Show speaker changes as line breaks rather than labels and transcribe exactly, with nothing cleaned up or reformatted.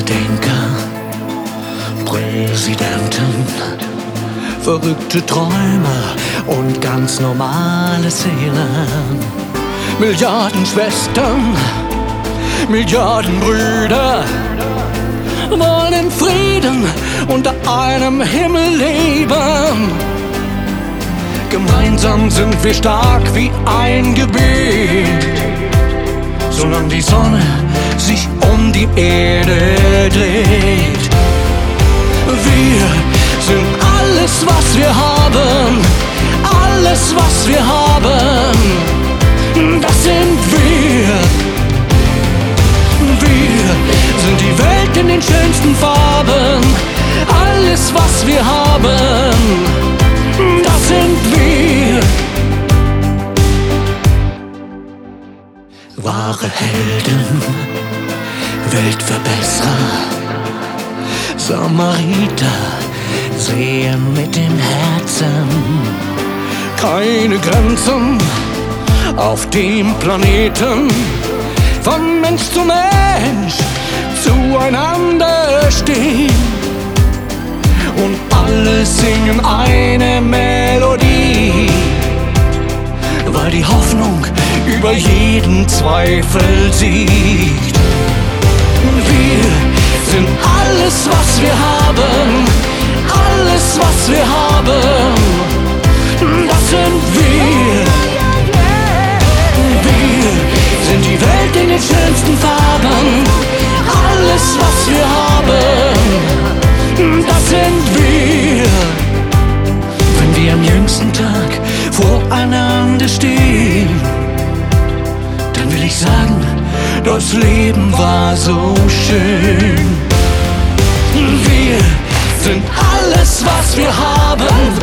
Denker, Präsidenten, verrückte Träume und ganz normale Seelen. Milliarden Schwestern, Milliarden Brüder wollen in Frieden unter einem Himmel leben. Gemeinsam sind wir stark wie ein Gebet, solange die Sonne sich um die Erde dreht. Wir sind alles, was wir haben, alles, was wir haben, das sind wir. Wir sind die Welt in den schönsten Farben, alles, was wir haben, das sind wir. Wahre Helden, Weltverbesserer, Samariter, sehen mit dem Herzen. Keine Grenzen auf dem Planeten, von Mensch zu Mensch zueinander stehen. Und alle singen eine Melodie, weil die Hoffnung über jeden Zweifel siegt. Wir sind alles, was wir haben, alles, was wir haben, das sind wir. Wir sind die Welt in den schönsten Farben, alles, was wir haben, das sind wir. Wenn wir am jüngsten Tag voreinander stehen, dann will ich sagen, das Leben war so schön. Wir sind alles, was wir haben,